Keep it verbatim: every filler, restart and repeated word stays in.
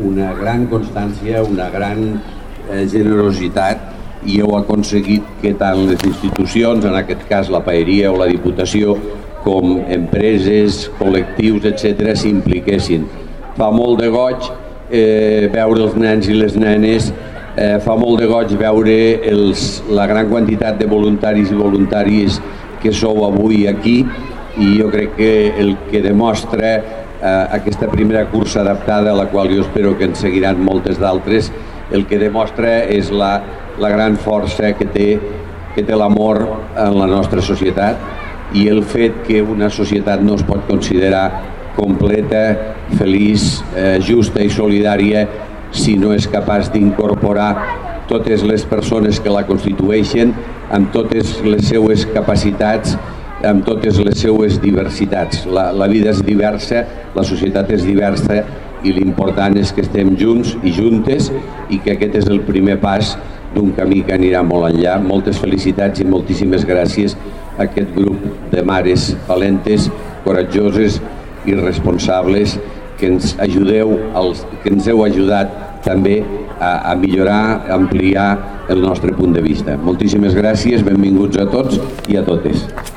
una gran constància, una gran eh, generositat, i heu aconseguit que tant les institucions, en aquest cas la Paeria o la Diputació, com empreses, col·lectius, etcètera, s'impliquessin. Fa molt de goig eh, veure els nens i les nenes, eh, fa molt de goig veure els, la gran quantitat de voluntaris i voluntàries que sou avui aquí, i jo crec que el que demostra eh, aquesta primera cursa adaptada, a la qual jo espero que en seguiran moltes d'altres, el que demostra és la, la gran força que té, que té l'amor en la nostra societat, i el fet que una societat no es pot considerar completa, feliç, eh, justa i solidària si no és capaç d'incorporar totes les persones que la constitueixen amb totes les seues capacitats, amb totes les seues diversitats. La, la vida és diversa, la societat és diversa, i l'important és que estem junts i juntes, i que aquest és el primer pas d'un camí que anirà molt enllà. Moltes felicitats i moltíssimes gràcies a aquest grup de mares valentes, coratjoses i responsables que ens ajudeu, als, que ens heu ajudat també a, a millorar, a ampliar el nostre punt de vista. Moltíssimes gràcies, benvinguts a tots i a totes.